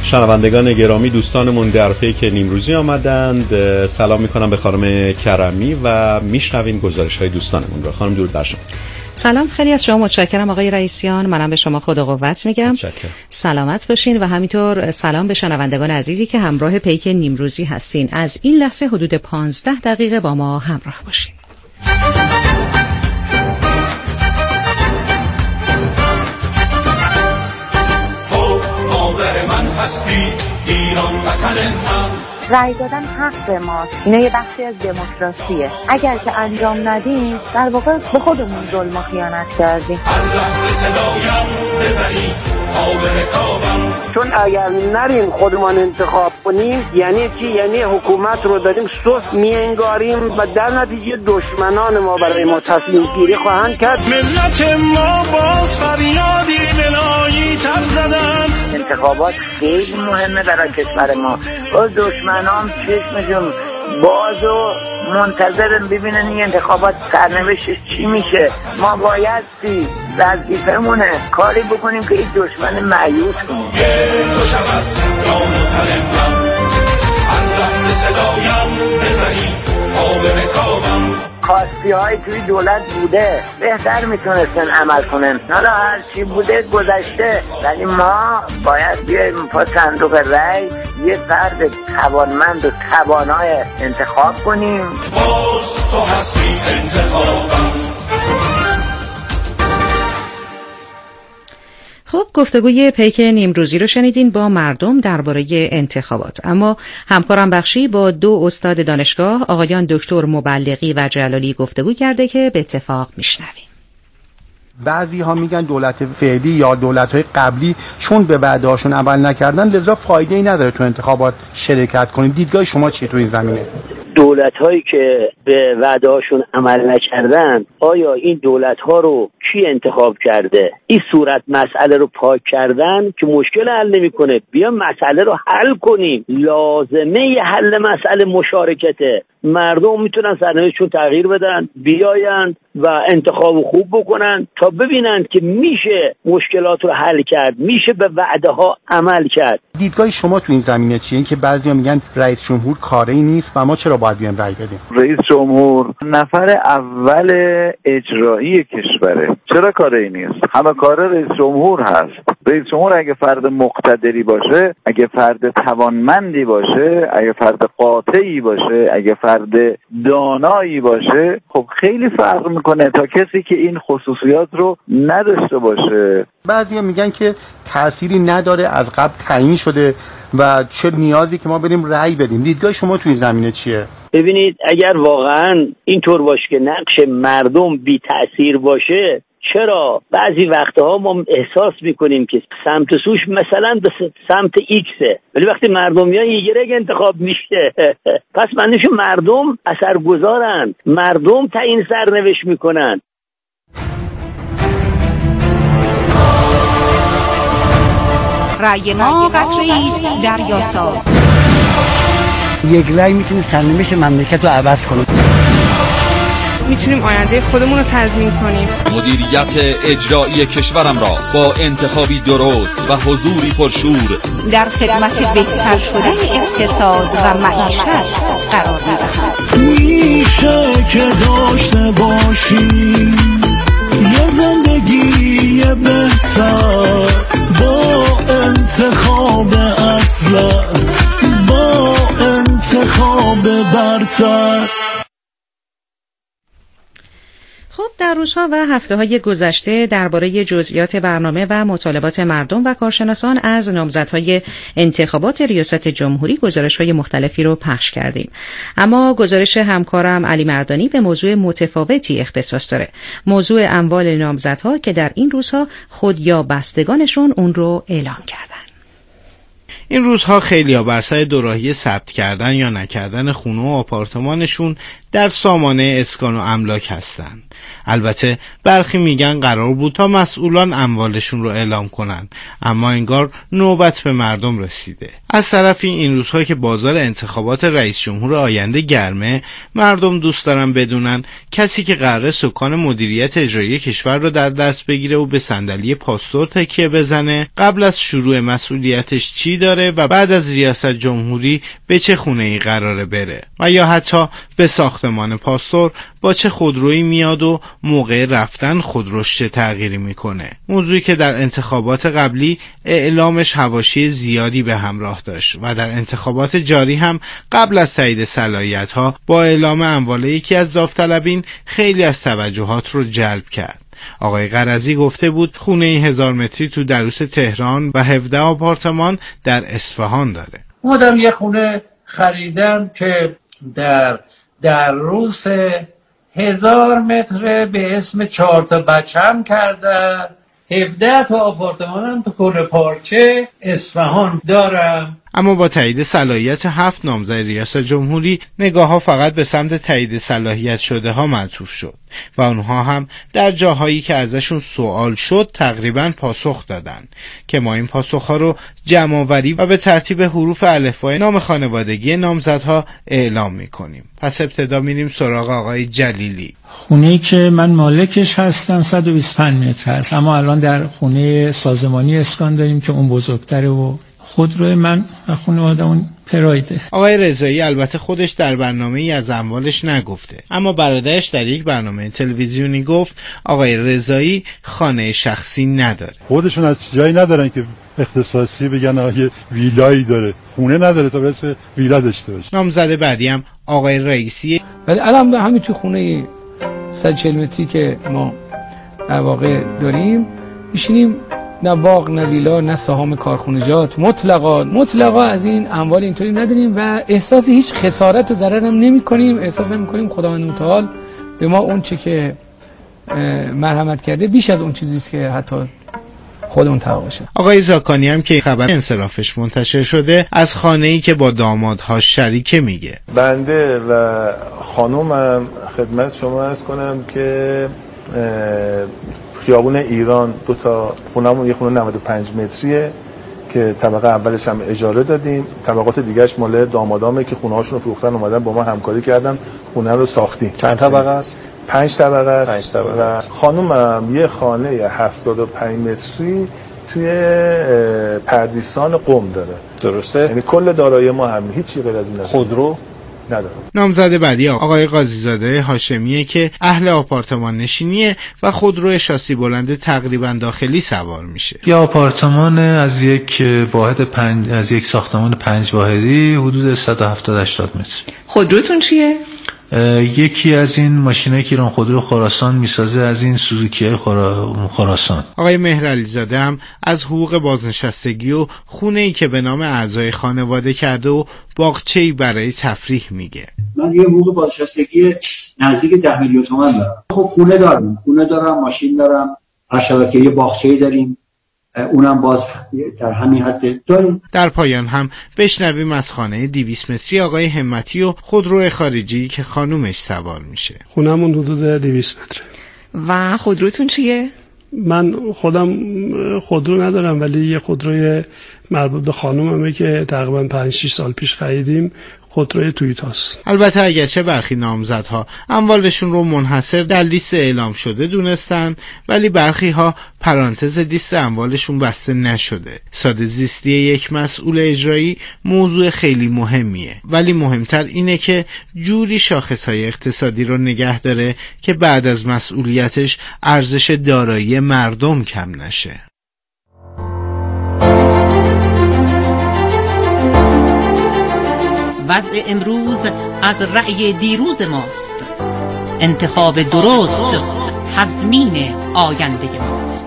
شنوندگان گرامی، دوستانمون در پیک نیمروزی آمدند. سلام میکنم به خانم کرمی و میشنویم گزارش‌های دوستانمون رو. خانم درود بر شما. سلام، خیلی از شما متشکرم آقای رئیسیان. منم به شما خدا قوت میگم. متشکرم. سلامت باشین و همینطور سلام به شنوندگان عزیزی که همراه پیک نیمروزی هستین. از این لحظه حدود 15 دقیقه با ما همراه باشین. ایران وطن من. رأی دادن حق ماست. اینا یه بخشی از دموکراسیه. اگر که انجام ندیم در واقع به خودمون ظلم و خیانت کردیم. چون اگر نریم خودمان انتخاب کنیم یعنی چی؟ یعنی حکومت رو داریم سست میانگاریم و در نتیجه دشمنان ما برای ما تصمیم گیری خواهند کرد. ملت ما باز فریادی بلایی تر زدن. انتخابات خیلی مهمه برای کشور ما. باز دشمنان چشمشون باز و منتظرن ببینن این انتخابات سرنوشتش چی میشه. ما بایستی وظیفه‌مونه کاری بکنیم که این دشمن مایوس کنیم. خواستی های توی دولت بوده بهتر میتونستن عمل کنن. حالا هر چی بوده گذشته، ولی ما باید بیایم پا صندوق رأی یه فرد توانمند و توانای انتخاب کنیم. باز تو هستی انتخابم. خب، گفتگوی پیک نیمروزی رو شنیدین با مردم درباره انتخابات. اما همکارم بخشی با دو استاد دانشگاه آقایان دکتر مبلغی و جلالی گفتگو کرده که به اتفاق میشنویم. بعضی ها میگن دولت فعلی یا دولت‌های قبلی چون به وعده‌هاشون عمل نکردن لذا فایده‌ای نداره تو انتخابات شرکت کنید. دیدگاه شما چیه تو این زمینه؟ دولت‌هایی که به وعده‌هاشون عمل نکردن، آیا این دولت‌ها رو کی انتخاب کرده؟ این صورت مسئله رو پاک کردن که مشکل حل نمی‌کنه. بیا مسئله رو حل کنیم. لازمه حل مسئله مشارکته. مردم میتونن سرنوشتشون تغییر بدن، بیاین و انتخاب خوب بکنن تا ببینن که میشه مشکلات رو حل کرد، میشه به وعده ها عمل کرد. دیدگاه شما تو این زمینه چیه؟ این که بعضیا میگن رئیس جمهور کاری نیست و ما چرا باید بیایم رأی بدیم؟ رئیس جمهور نفر اول اجرایی کشوره، چرا کاری نیست؟ همه کار رئیس جمهور هست. رئیس جمهور اگه فرد مقتدری باشه، اگه فرد توانمندی باشه، اگه فرد قاطعی باشه، اگه فرد دانایی باشه، خب خیلی فرق میکنه تا کسی که این خصوصیات رو نداشته باشه. بعضیا میگن که تأثیری نداره، از قبل تعیین شده و چه نیازی که ما بریم رأی بدیم. دیدگاه شما تو این زمینه چیه؟ ببینید، اگر واقعا اینطور باشه که نقش مردم بی تأثیر باشه، چرا بعضی وقتها ما احساس میکنیم که سمت سوش مثلا به سمت ایکسه، ولی وقتی مردم میان یک انتخاب میشه. پس معنیش مردم اثرگذارن، مردم تعیین سرنوشت میکنن. رأی ما قطره‌ای است دریاساز. یک رأی میتونه سرنوشت مملکت رو عوض کنه. میتونیم آینده خودمون رو تضمین کنیم. مدیریت اجرایی کشورم را با انتخابی درست و حضوری پرشور در خدمت بهتر شدن اقتصاد و معیشت قرار می‌دهم. میشه که داشته باشیم یه زندگی بهتر با انتخاب اصلا، با انتخاب برتر. خب، در روزها و هفته‌های گذشته درباره جزئیات برنامه و مطالبات مردم و کارشناسان از نامزدهای انتخابات ریاست جمهوری گزارش‌های مختلفی رو پخش کردیم. اما گزارش همکارم علی مردانی به موضوع متفاوتی اختصاص داره. موضوع اموال نامزدها که در این روزها خود یا بستگانشون اون رو اعلام کردن. این روزها خیلی‌ها بر سر دوراهی ثبت کردن یا نکردن خونه و آپارتمانشون در سامانه اسکان و املاک هستند. البته برخی میگن قرار بود تا مسئولان اموالشون رو اعلام کنن، اما انگار نوبت به مردم رسیده. از طرفی این روزها که بازار انتخابات رئیس جمهور آینده گرمه، مردم دوست دارن بدونن کسی که قراره سکان مدیریت اجرایی کشور رو در دست بگیره و به صندلی پاستور تکیه بزنه، قبل از شروع مسئولیتش چی داره و بعد از ریاست جمهوری به چه خونه‌ای قراره بره و یا حتی به ساختمان پاستور با چه خودرویی میاد و موقع رفتن خودروش چه تغییری میکنه. موضوعی که در انتخابات قبلی اعلامش حواشی زیادی به همراه داشت و در انتخابات جاری هم قبل از تایید صلاحیت‌ها با اعلام اموال یکی از داوطلبین خیلی از توجهات رو جلب کرد. آقای قرضی گفته بود خونه 1000 متری تو دروس تهران و 17 آپارتمان در اصفهان داره. اومدم یه خونه خریدم که در دروس 1000 متر به اسم 4 تا بچم کردن. 17 تا آپارتمانم تو کل پارچه اصفهان دارم. اما با تایید صلاحیت 7 نامزد ریاست جمهوری نگاه ها فقط به سمت تایید صلاحیت شده ها معطوف شد و اونها هم در جاهایی که ازشون سوال شد تقریبا پاسخ دادن که ما این پاسخ ها رو جمع‌آوری و به ترتیب حروف الفبای نام خانوادگی نامزدها اعلام میکنیم. پس ابتدا میریم سراغ آقای جلیلی. خونه‌ای که من مالکش هستم 125 متر هست، اما الان در خونه سازمانی اسکان داریم که اون بزرگتره و خودروی من و خانواده‌مون پرایده. آقای رضایی البته خودش در برنامه‌ای از اموالش نگفته، اما برادرش در یک برنامه تلویزیونی گفت آقای رضایی خانه شخصی نداره. خودشون از جایی ندارن که اختصاصی بگن آقای ویلایی داره، خونه نداره تا برسه ویلا داشته باشه. نامزد بعدی هم آقای رئیسی. ولی الان همین تو خونه 140 متری که ما در واقع داریم میشینیم، نه باغ نه ویلا نه سهام کارخونجات، مطلقا از این اموال اینطوری نداریم و احساس هیچ خسارت و ضرر هم نمی کنیم. احساس می کنیم خداوند متعال به ما اون چه که مرحمت کرده بیش از اون چیزی است که حتی خودمون تواشه. آقای زاکانی هم که خبر انصرافش منتشر شده از خانه‌ای که با دامادهاش شریکه میگه. بنده و خانومم خدمت شما عرض کنم که خیابون ایران 2 تا خونمون، یه خونه 95 متریه که طبقه اولش هم اجاره دادیم، طبقات دیگهش مال دامادامه که خونه هاشون رو فروختن اومدن با ما همکاری کردن خونه رو ساختیم. چند طبقه است؟ 5 طبقه است. و خانومم یه خانه 75 متری توی پردیسان قم داره. درسته؟ یعنی کل دارایی ما هم هیچی غیر از این است. خودرو نداره. نامزد بعدی آقای قاضیزاده هاشمیه که اهل آپارتمان نشینیه و خودرو شاسی بلند تقریبا داخلی سوار میشه. یا آپارتمان از یک واحد از یک ساختمان 5 واحدی حدود 170-80 متر. خودروتون چیه؟ یکی از این ماشینایی که ایران خودرو خراسان میسازه، از این سوزوکی خراسان. آقای مهرعلی زاده هم از حقوق بازنشستگی و خونه‌ای که به نام اعضای خانواده کرده و باغچه‌ای برای تفریح میگه. من یه حقوق بازنشستگی نزدیک 10 میلیون تومان دارم. خب خونه دارم، ماشین دارم، هر شبکه یه باغچه‌ای داریم، اونم باز در همین حد داریم. در پایان هم بشنویم از خانه 200 متری آقای همتی و خودرو خارجی که خانومش سوار میشه. خونمون حدود 200 متره. و خودروتون چیه؟ من خودم خودرو ندارم، ولی یه خودروی مربوط به خانوممه که تقریبا 5-6 سال پیش خریدیم، خودروی تویوتاست. البته اگرچه برخی نامزدها اموالشون رو منحصر در لیست اعلام شده دونستن، ولی برخی ها پرانتز لیست اموالشون بسته نشده. ساده زیستی یک مسئول اجرایی موضوع خیلی مهمیه، ولی مهمتر اینه که جوری شاخصهای اقتصادی رو نگه داره که بعد از مسئولیتش ارزش دارایی مردم کم نشه. وضع امروز از رأی دیروز ماست. انتخاب درست تضمین آینده ماست.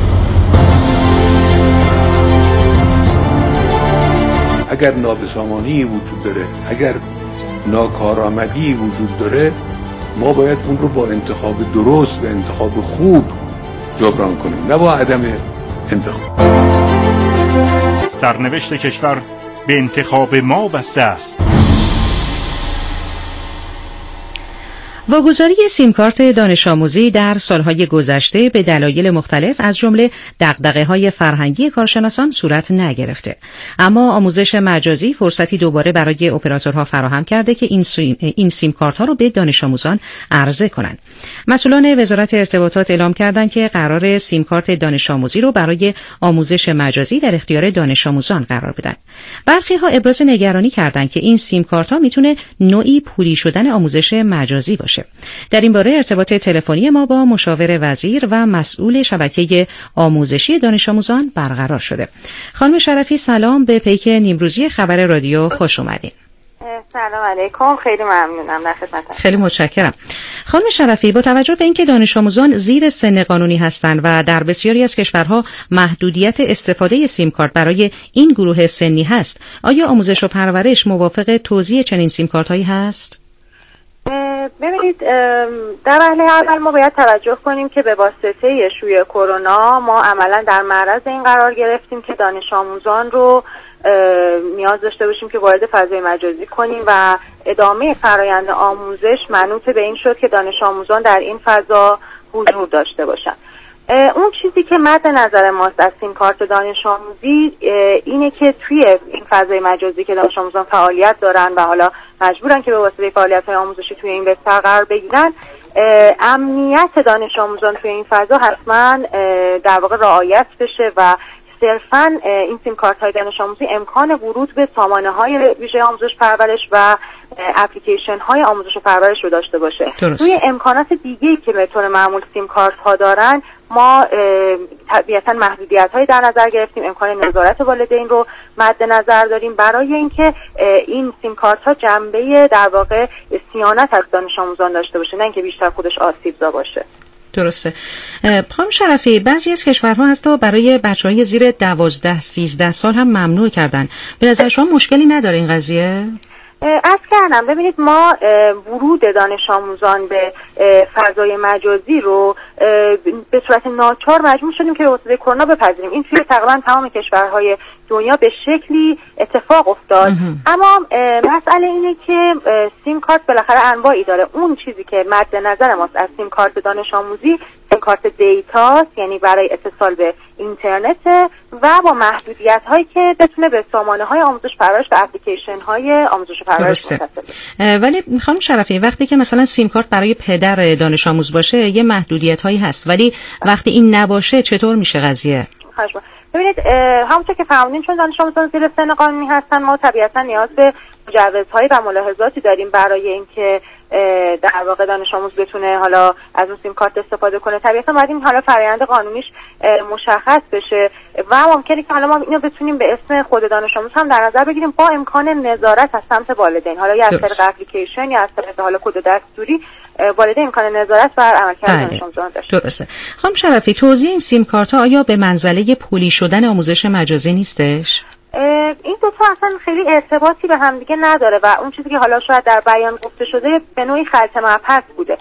اگر نابسامانی وجود داره، اگر ناکارآمدی وجود داره، ما باید اون رو با انتخاب درست و انتخاب خوب جبران کنیم، نه با عدم انتخاب. سرنوشت کشور به انتخاب ما بسته است. واگذاری سیم کارت دانش آموزی در سالهای گذشته به دلایل مختلف از جمله دغدغه‌های فرهنگی کارشناسان صورت نگرفته، اما آموزش مجازی فرصتی دوباره برای اپراتورها فراهم کرده که این سیم کارت‌ها رو به دانش آموزان عرضه کنند. مسئولان وزارت ارتباطات اعلام کردند که قرار سیم کارت دانش آموزی رو برای آموزش مجازی در اختیار دانش آموزان قرار بدن. برخی‌ها ابراز نگرانی کردند که این سیم کارت‌ها میتونه نوعی پولی شدن آموزش مجازی باشه. در این باره ارتباط تلفنی ما با مشاور وزیر و مسئول شبکه آموزشی دانش آموزان برقرار شده. خانم شرفی سلام، به پیک نیمروزی خبر رادیو خوش اومدین. سلام علیکم، خیلی ممنونم، در خدمتم. خیلی متشکرم. خانم شرفی، با توجه به اینکه دانش آموزان زیر سن قانونی هستند و در بسیاری از کشورها محدودیت استفاده سیم کارت برای این گروه سنی هست، آیا آموزش و پرورش موافق توزیع چنین سیم کارت هایی هست؟ ببینید، در وهله اول ما باید توجه کنیم که به واسطه شیوع کرونا ما عملا در معرض این قرار گرفتیم که دانش آموزان رو نیاز داشته باشیم که وارد فضای مجازی کنیم و ادامه فرایند آموزش منوط به این شد که دانش آموزان در این فضا حضور داشته باشن. اون چیزی که مد نظر ماست از سیم کارت دانش آموزی اینه که توی این فضای مجازی که دانش آموزان فعالیت دارن و حالا مجبورن که به واسطه فعالیت‌های آموزشی توی این بستر قرار بگیرن، امنیت دانش آموزان توی این فضا حتما در واقع رعایت بشه و صرفاً این سیم کارت های دانش آموزی امکان ورود به سامانه های ویژه آموزش پرورش و اپلیکیشن های آموزش و پرورش رو داشته باشه. روی امکانات دیگه‌ای که به طور معمول سیم کارت ها دارن، ما طبیعتاً محدودیت هایی در نظر گرفتیم، امکان نظارت والدین رو مد نظر داریم برای اینکه این سیم کارت ها جنبه در واقع صیانت از دانش آموزان داشته باشه، نه اینکه بیشتر خودش آسیبزا باشه. درسته. خانم شرفی، بعضی از کشورها حتی برای بچه‌های زیر 12-13 سال هم ممنوع کردن. به نظر شما مشکلی نداره این قضیه؟ عرض کردم، ببینید ما ورود دانش آموزان به فضای مجازی رو به صورت ناچار مجبور شدیم که به واسطه کرونا بپذیریم. این توی تقریبا تمام کشورهای دنیا به شکلی اتفاق افتاد. اما مسئله اینه که سیم کارت بالاخره انواعی داره. اون چیزی که مد نظر ماست از سیم کارت دانش آموزی سیم کارت دیتا، یعنی برای اتصال به اینترنت و با محدودیت هایی که بتونه به سامانه های آموزش پرورش و اپلیکیشن های آموزش پرورش متصل بشه. ولی خانم شرفی، وقتی که مثلا سیم کارت برای پدر دانش آموز باشه یه محدودیت هایی هست، ولی وقتی این نباشه چطور میشه قضیه؟ ببینید، همونطور که فهمیدین چون دانش آموزان زیر سن قانونی هستن، ما طبیعتا نیاز به مجوزهایی و ملاحظاتی داریم برای اینکه در واقع دانش آموز بتونه حالا از اون سیم کارت استفاده کنه. طبیعتا باید این حالا فرآیند قانونیش مشخص بشه و ممکنه که حالا ما اینو بتونیم به اسم خود دانش آموز هم در نظر بگیریم با امکان نظارت از سمت والدین، حالا یا از طریق اپلیکیشن یا از طریق حالا کد دستوری والدین امکان نظارت بر عملکرد دانش آموزان داشته. درسته. خانم شرفی، توزیع این سیم کارت ها آیا به منزله پولی شدن آموزش مجازی نیستش؟ این دو تا اصلا خیلی ارتباطی به هم دیگه نداره و اون چیزی که حالا شاید در بیان گفته شده به نوعی خلط مبحث بوده.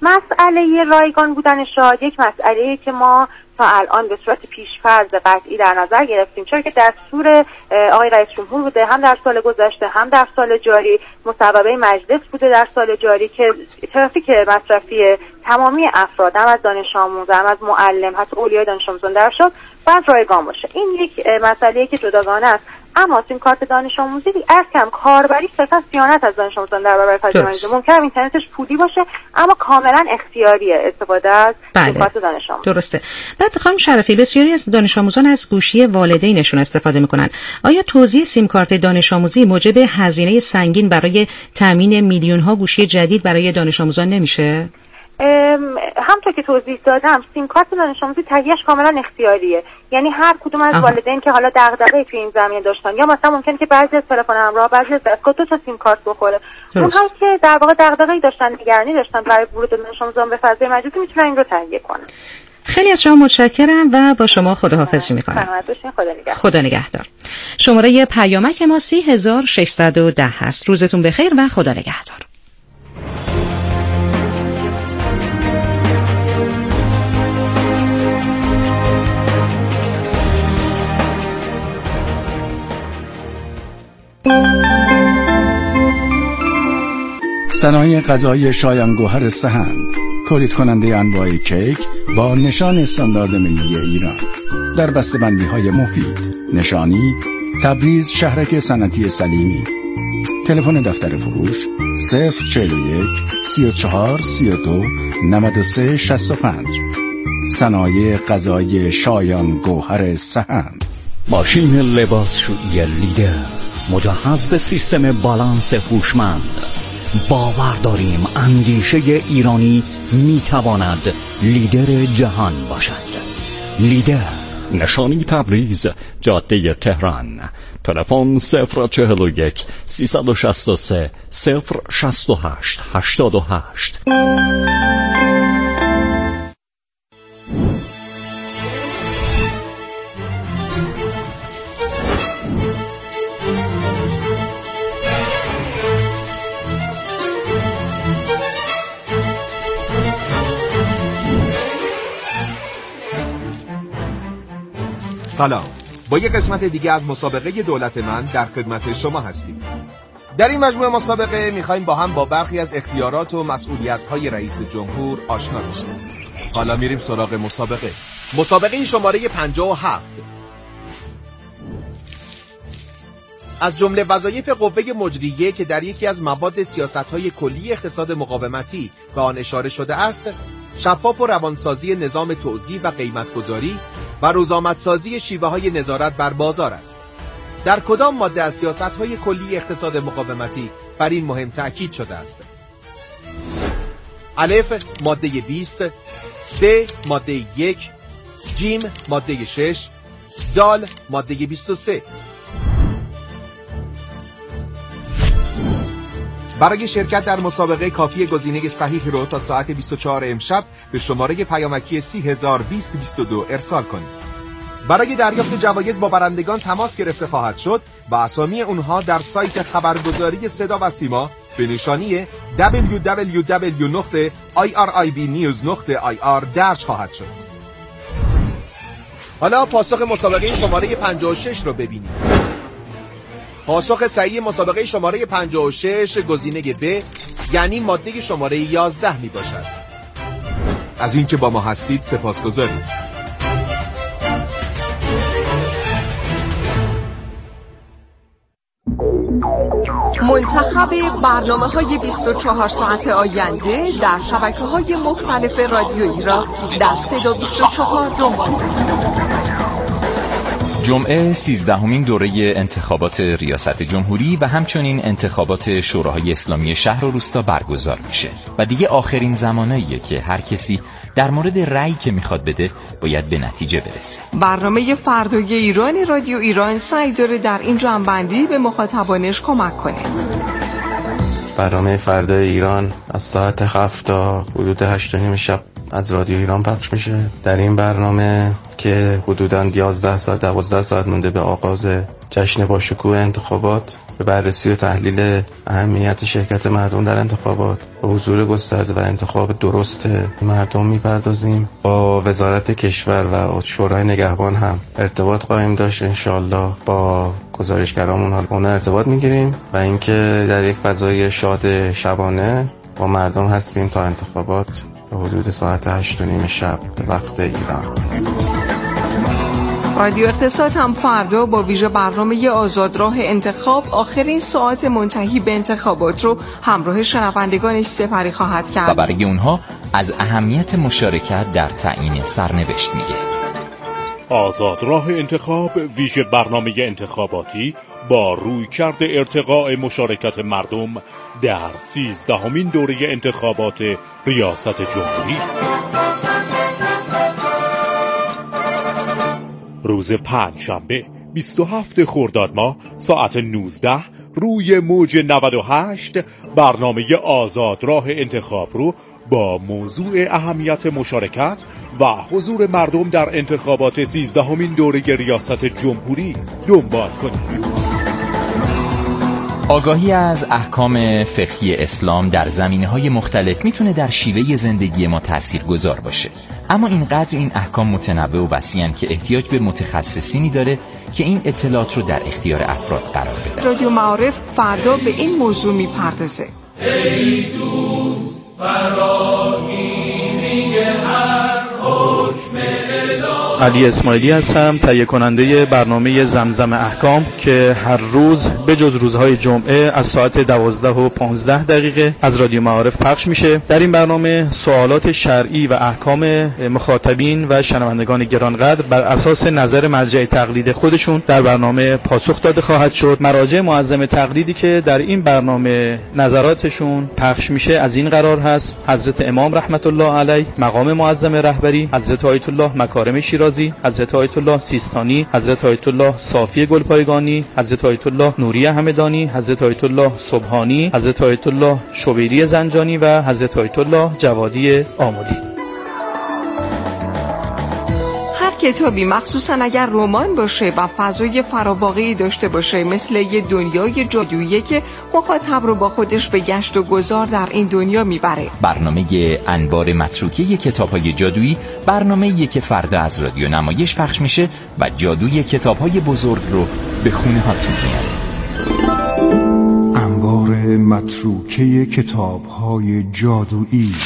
مسئله رایگان بودن شاهد یک مسئله‌ای که ما تا الان به صورت پیش‌فرض قطعی در نظر گرفتیم، چون که دستور آقای رئیس جمهور بوده، هم در سال گذشته هم در سال جاری، مصوبه مجلس بوده در سال جاری که ترافیک مصرفی تمامی افراد، هم از دانش آموز، هم از معلم، حتی اولیای دانش آموزان در شد باید رایگان باشه. این یک مسئله‌ای که جداگانه است. اما سیم کارت دانش آموزی از کم کاربری صرفا صیانت از دانش آموزان در برابر فضای مجازی. ممکنه اینترنتش پولی باشه اما کاملا اختیاریه استفاده از سیم کارت دانش آموزی. درسته. بعد خانم شرفی، بسیاری از دانش آموزان از گوشی والدینشون استفاده میکنن. آیا توزیع سیم کارت دانش آموزی موجب هزینه سنگین برای تامین میلیون ها گوشی جدید برای دانش آموزان نمیشه؟ همونطور که توضیح دادم، سیم کارت دانش آموزی تهیه‌اش کاملا اختیاریه. یعنی هر کدوم از والدین که حالا دغدغه‌ای توی این زمینه داشتن، یا مثلا ممکنه که بعضی از تلفن همراه، بعضی از دستگاه 2 تا سیم کارت بخوره، اونهایی که در واقع دغدغه‌ای داشتن، نگرانی داشتن برای ورود دانش آموزان به فضای مجازی میتونن این رو تهیه کنن. خیلی از شما متشکرم و با شما خداحافظی میکنم. خدا نگهدار. شماره پیامک ما 30610 هست. روزتون بخیر و خدا نگهدار. صنایع غذایی شایان گوهر سهند، تولید کننده انواع کیک با نشان استاندارد ملی ایران در بسته‌بندی‌های مفید. نشانی تبریز شهرک صنعتی سلیمی. تلفن دفتر فروش 041 34 32 93 65. صنایع غذایی شایان گوهر سهند. ماشین لباسشویی لیدر مجهز به سیستم بالانس هوشمند. باور داریم اندیشه ایرانی میتواند لیدر جهان باشد. لیدر. نشانی تبریز، جاده تهران. تلفن 041 363 068 88. سلام، با یک قسمت دیگه از مسابقه دولت من در خدمت شما هستیم. در این مجموعه مسابقه میخوایم با هم با برخی از اختیارات و مسئولیت‌های رئیس جمهور آشنا بشیم. حالا میریم سراغ مسابقه. مسابقه شماره 57. از جمله وظایف قوه مجریه که در یکی از مواد سیاست‌های کلی اقتصاد مقاومتی به آن اشاره شده است، شفاف و روانسازی نظام توزیع و قیمت‌گذاری و روزآمدسازی شیوه‌های نظارت بر بازار است. در کدام ماده از سیاست‌های کلی اقتصاد مقاومتی بر این مهم تأکید شده است؟ الف ماده 20، ب ماده 1، جیم ماده 6، دال ماده 23. برای شرکت در مسابقه کافی گزینه صحیح رو تا ساعت 24 امشب به شماره پیامکی 30202 ارسال کنید. برای دریافت جوایز با برندگان تماس گرفته خواهد شد و اسامی اونها در سایت خبرگزاری صدا و سیما به نشانی www.iribnews.ir درج خواهد شد. حالا پاسخ مسابقه شماره 56 رو ببینید. پاسخ صحیح مسابقه شماره 56 گزینه ب، یعنی ماده شماره 11 می باشد. از اینکه با ما هستید سپاسگزاریم. منتخب برنامه‌های 24 ساعت آینده در شبکه‌های مختلف رادیویی را در صدا 24 دنبال کنید. جمعه 13مین دوره انتخابات ریاست جمهوری و همچنین انتخابات شوراهای اسلامی شهر و روستا برگزار میشه و دیگه آخرین زماناییه که هر کسی در مورد رأی که میخواد بده باید به نتیجه برسه. برنامه فردای ایران رادیو ایران سعی داره در این جمع‌بندی به مخاطبانش کمک کنه. برنامه فردای ایران از ساعت 7 تا حدود 8:30 شب از رادیو ایران پخش میشه. در این برنامه که حدوداً 11 ساعت 12 ساعت مونده به آغاز جشن باشکوه انتخابات، به بررسی و تحلیل اهمیت شرکت مردم در انتخابات و حضور گسترده و انتخاب درست مردم میپردازیم. با وزارت کشور و شورای نگهبان هم ارتباط خواهیم داشت. انشالله با گزارشگرامون اون ارتباط میگیریم و اینکه در یک فضای شاد شبانه با مردم هستیم تا انتخابات به حدود ساعت 8:30 شب به وقت ایران. رادیو اقتصاد هم فردا با ویژه برنامه آزادراه انتخاب آخرین ساعت منتهی به انتخابات رو همراه شنوندگانش سپری خواهد کرد و برای اونها از اهمیت مشارکت در تعیین سرنوشت میگه. آزادراه انتخاب ویژه برنامه انتخاباتی با رویکرد ارتقاء مشارکت مردم در 13مین دوره انتخابات ریاست جمهوری. روز پنجشنبه 27 خرداد ماه ساعت 19 روی موج 98 برنامه آزادراه انتخاب رو با موضوع اهمیت مشارکت و حضور مردم در انتخابات 13مین دوره ریاست جمهوری دنبال کنید. آگاهی از احکام فقهی اسلام در زمینه‌های مختلف میتونه در شیوه زندگی ما تاثیرگذار باشه، اما اینقدر این احکام متنوع و وسیعن که احتیاج به متخصصینی داره که این اطلاعات رو در اختیار افراد قرار بده. رادیو معارف فردا به این موضوع میپردازه. ای دوست فراگیری هر حکم الهی. علی اسماعیلی هستم، تهیه کننده برنامه زمزم احکام که هر روز به جز روزهای جمعه از ساعت 12:15 از رادیو معارف پخش میشه. در این برنامه سوالات شرعی و احکام مخاطبین و شنوندگان گرانقدر بر اساس نظر مرجع تقلید خودشون در برنامه پاسخ داده خواهد شد. مراجع معظم تقلیدی که در این برنامه نظراتشون پخش میشه از این قرار هست: حضرت امام رحمت الله علیه، مقام معظم رهبری، حضرت آیت الله مکارم شیرازی، حضرت آیت الله سیستانی، حضرت آیت الله صافی گلپایگانی، حضرت آیت الله نوری همدانی، حضرت آیت الله سبحانی، حضرت آیت الله شبیری زنجانی و حضرت آیت الله جوادی آملی. کتابی مخصوصا اگر رمان باشه و فضای فراواقعی داشته باشه، مثل یه دنیای جادویی که مخاطب رو با خودش به گشت و گذار در این دنیا میبره. برنامه انبار متروکه کتاب‌های جادویی برنامه‌ایه که فردا از رادیو نمایش پخش میشه و جادوی کتاب‌های بزرگ رو به خونه هاتون میاره. انبار متروکه کتاب‌های جادویی.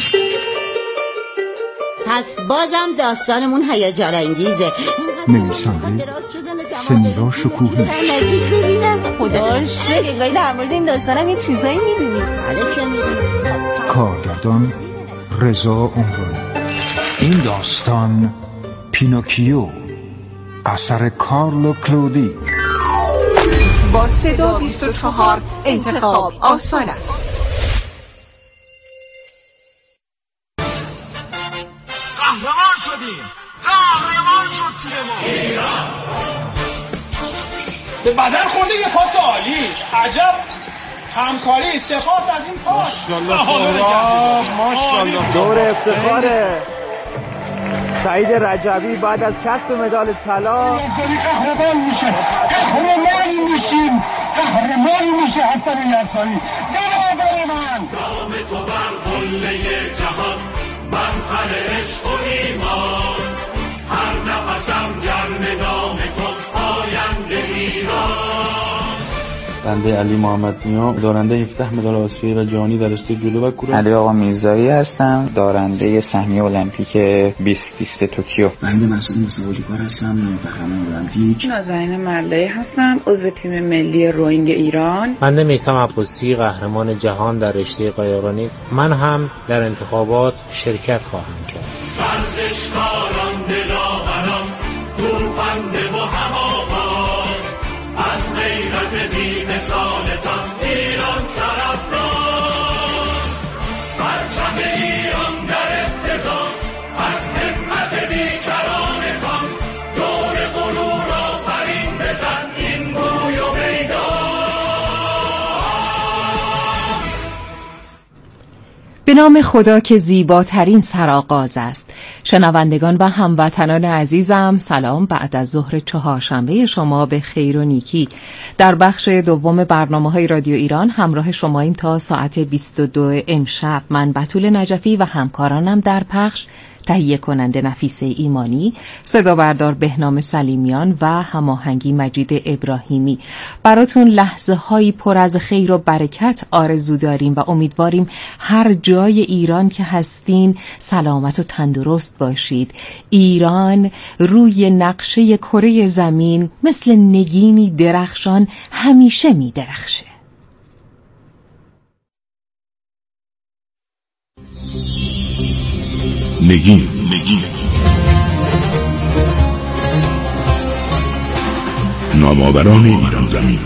پس بازم داستانمون هیجان انگیزه. نویسنده سمیرا شکوهی. نزدیک ببینم. خدا شکر در مورد این داستانم یه چیزایی میدونی. حالا که میدونی. کارگردان رضا عمرانی. این داستان پینوکیو، اثر کارلو کلودی. با صدا 24 انتخاب آسان است. قهرمان شدیم، قهرمان شد تیم ما. ایران به بدن خورده یه پاس عالی، عجب همکاری، سپاس از این پاس. ماشاءالله دور افتخاره. سعید رجبی بعد از کسب مدال طلا قهرمان میشه، قهرمان میشیم، قهرمان میشه حسن یزدانی. برادر من، نام تو بر قله جهان، مظهر عشق و ایمان، هر نفسم گرم نام توست، آینده ایران. بنده علی محمد نیام، دارنده 17 مدال آسیایی و جهانی در رشته جودو و کوره. علی آقا میرزایی هستم، دارنده سهمیه المپیک 2020 توکیو. بنده مسئول مسابقه کار هستم، قهرمان المپیک. نازنین ملایی هستم، عضو تیم ملی روینگ ایران. بنده میثم عباسی، قهرمان جهان در رشته قایقرانی. من هم در انتخابات شرکت خواهم کرد. ورزشکاران دلاوران، گوفنده و هماواز، از غیرت بی‌مثالتان ایران سرافراز، پرچم ایران در ابتزاز، از همت بیکرانتان دور غرور آفرین بزن این گوی و میدان. به نام خدا که زیباترین سرآغاز است. شنوندگان و هموطنان عزیزم، سلام بعد از ظهر چهارشنبه شما به خیر و نیکی. در بخش دوم برنامه‌های رادیو ایران همراه شماییم تا ساعت 22 امشب. من بتول نجفی و همکارانم در پخش، تهیه کننده نفیسه ایمانی، صدا بردار بهنام سلیمیان و هماهنگی مجید ابراهیمی. براتون لحظه هایی پر از خیر و برکت آرزو داریم و امیدواریم هر جای ایران که هستین سلامت و تندرست باشید. ایران روی نقشه کره زمین مثل نگینی درخشان همیشه می درخشه. نگین نامآوران ایران زمین.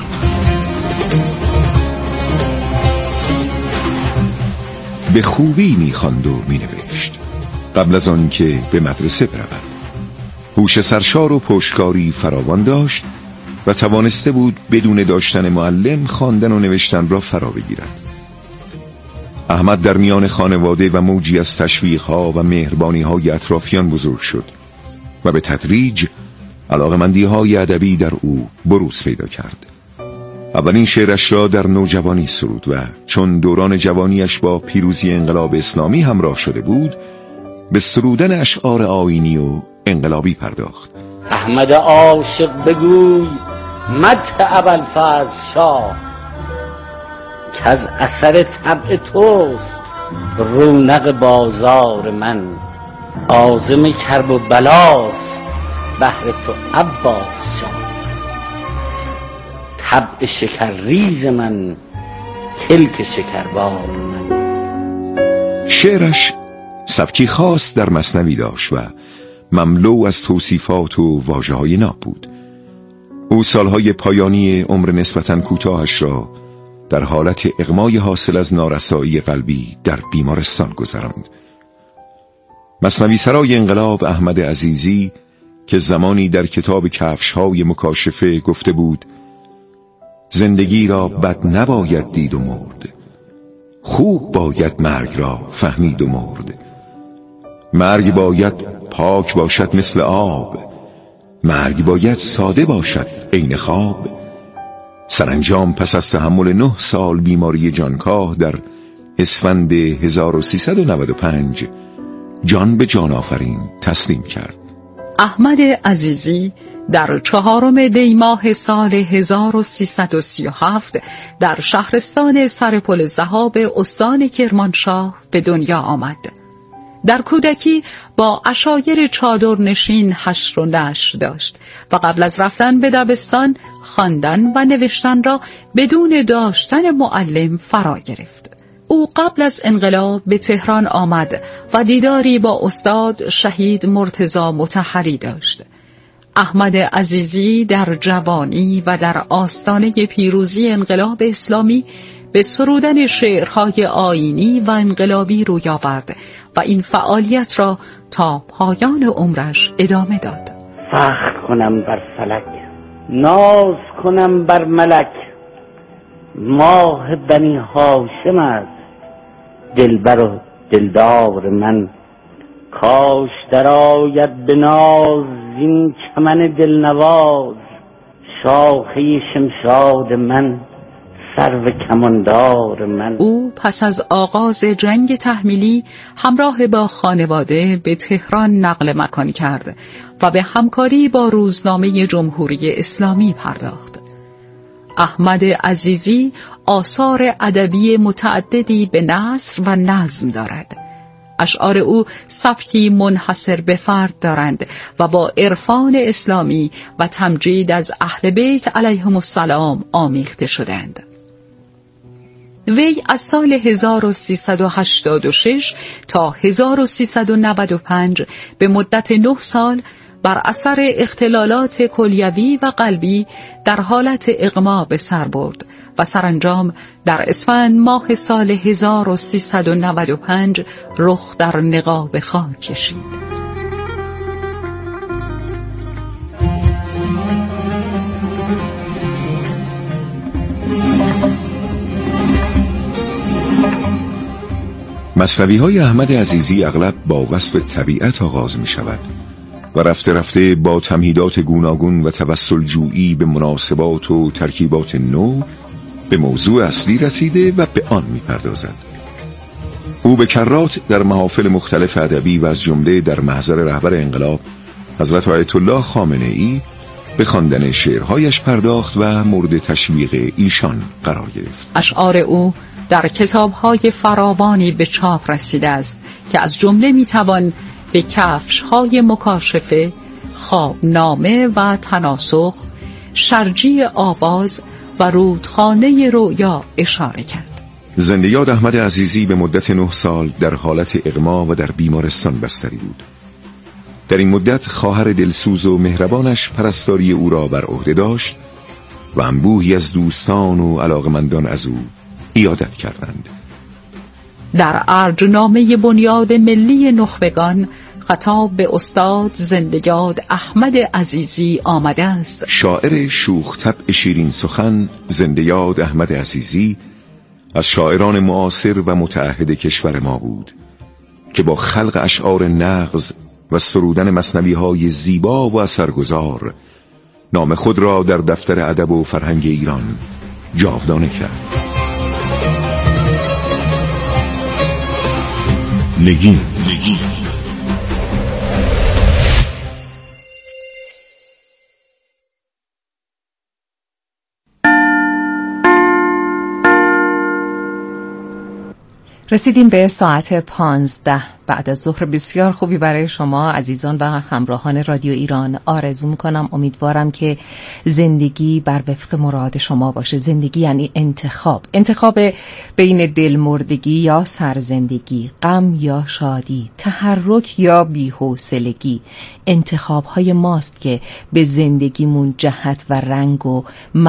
به خوبی می‌خواند و می‌نوشت قبل از آن که به مدرسه برود. هوش سرشار و پشتکاری فراوان داشت و توانسته بود بدون داشتن معلم خواندن و نوشتن را فرا بگیرد. احمد در میان خانواده و موجی از تشویق‌ها و مهربانی‌های اطرافیان بزرگ شد و به تدریج علاقمندی‌های ادبی در او بروز پیدا کرد. اولین شعرش را در نوجوانی سرود و چون دوران جوانیش با پیروزی انقلاب اسلامی همراه شده بود، به سرودن اشعار آیینی و انقلابی پرداخت. احمد عاشق بگوی مدح ابوالفضل شاه، که از اثر طبع توست رونق بازار من. عازم کرب و بلاست بهر تو عباس جان، طبع شکرریز من کلک شکربار من. شعرش سبکی خاص در مثنوی داشت و مملو از توصیفات و واژه‌های ناب بود. او سالهای پایانی عمر نسبتاً کوتاهش را در حالت اغمای حاصل از نارسایی قلبی در بیمارستان گذراند. مثنوی سرای انقلاب احمد عزیزی که زمانی در کتاب کفش‌های مکاشفه گفته بود زندگی را بد نباید دید و مرد، خوب باید مرگ را فهمید و مرد. مرگ باید پاک باشد مثل آب، مرگ باید ساده باشد عین خواب. سرانجام پس از تحمل 9 سال بیماری جانکاه در اسفند 1395 جان به جان آفرین تسلیم کرد. احمد عزیزی در 4 دی ماه سال 1337 در شهرستان سرپل ذهاب استان کرمانشاه به دنیا آمد. در کودکی با عشایر چادرنشین حشر و نشر داشت و قبل از رفتن به دبستان خواندن و نوشتن را بدون داشتن معلم فرا گرفت. او قبل از انقلاب به تهران آمد و دیداری با استاد شهید مرتضی مطهری داشت. احمد عزیزی در جوانی و در آستانه پیروزی انقلاب اسلامی به سرودن شعرهای آیینی و انقلابی روی آورد و این فعالیت را تا پایان عمرش ادامه داد. فخر کنم بر فلک، ناز کنم بر ملک، ماه بنی هاشم است دلبر و دلدار من. کاش درآید به ناز این چمن دلنواز، شاخه شمشاد من سرو کماندار من. او پس از آغاز جنگ تحمیلی همراه با خانواده به تهران نقل مکان کرد و به همکاری با روزنامه جمهوری اسلامی پرداخت. احمد عزیزی آثار ادبی متعددی به نثر و نظم دارد. اشعار او سبکی منحصر به فرد دارند و با عرفان اسلامی و تمجید از اهل بیت علیهم السلام آمیخته شدند. وی از سال 1386 تا 1395 به مدت 9 سال بر اثر اختلالات کلیوی و قلبی در حالت اغما به سر برد و سرانجام در اسفند ماه سال 1395 رخ در نقاب خاک کشید. مثنوی‌های احمد عزیزی اغلب با وصف طبیعت آغاز می شود و رفته رفته با تمهیدات گوناگون و توسل جویی به مناسبات و ترکیبات نو به موضوع اصلی رسیده و به آن می پردازد. او به کرات در محافل مختلف ادبی و از جمله در محضر رهبر انقلاب حضرت آیت الله خامنه‌ای به خواندن شعرهایش پرداخت و مورد تشویق ایشان قرار گرفت. اشعار او در کتاب‌های فراوانی به چاپ رسیده است که از جمله می‌توان به کفش‌های مکاشفه، خوابنامه و تناسخ، شرجی آواز و رودخانه رویا اشاره کرد. زنده یاد احمد عزیزی به مدت 9 سال در حالت اغما و در بیمارستان بستری بود. در این مدت خواهر دلسوز و مهربانش پرستاری او را بر عهده داشت و انبوهی از دوستان و علاقمندان از او عیادت کردند. در ارجنامه بنیاد ملی نخبگان خطاب به استاد زنده یاد احمد عزیزی آمده است. شاعر شوخ طبع شیرین سخن زنده یاد احمد عزیزی از شاعران معاصر و متعهد کشور ما بود که با خلق اشعار نغز و سرودن مثنوی‌های زیبا و اثرگذار نام خود را در دفتر ادب و فرهنگ ایران جاودانه کرد. نگین رسیدیم به ساعت 15 بعد از ظهر. بسیار خوبی برای شما عزیزان و همراهان رادیو ایران آرزو میکنم. امیدوارم که زندگی بر وفق مراد شما باشه. زندگی یعنی انتخاب بین دلمردگی یا سرزندگی، غم یا شادی، تحرک یا بی‌حوصلگی. انتخاب‌های ماست که به زندگیمون جهت و رنگ و